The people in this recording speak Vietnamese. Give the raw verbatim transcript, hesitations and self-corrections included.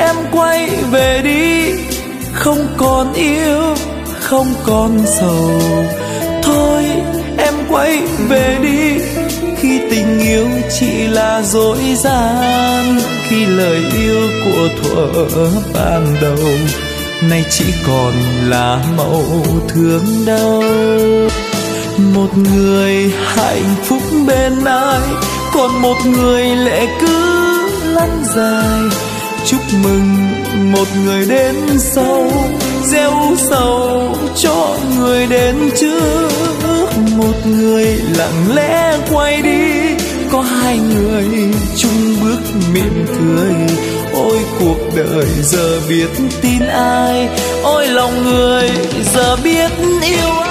em quay về đi, không còn yêu, không còn sầu. Thôi em quay về đi, khi tình yêu chỉ là dối gian, khi lời yêu của thuở ban đầu nay chỉ còn là màu thương đau. Một người hạnh phúc bên ai, còn một người lệ cứ lăn dài. Chúc mừng một người đến sau, gieo sầu cho người đến trước. Một người lặng lẽ quay đi, có hai người chung bước mỉm cười. Ôi cuộc đời giờ biết tin ai, ôi lòng người giờ biết yêu ai.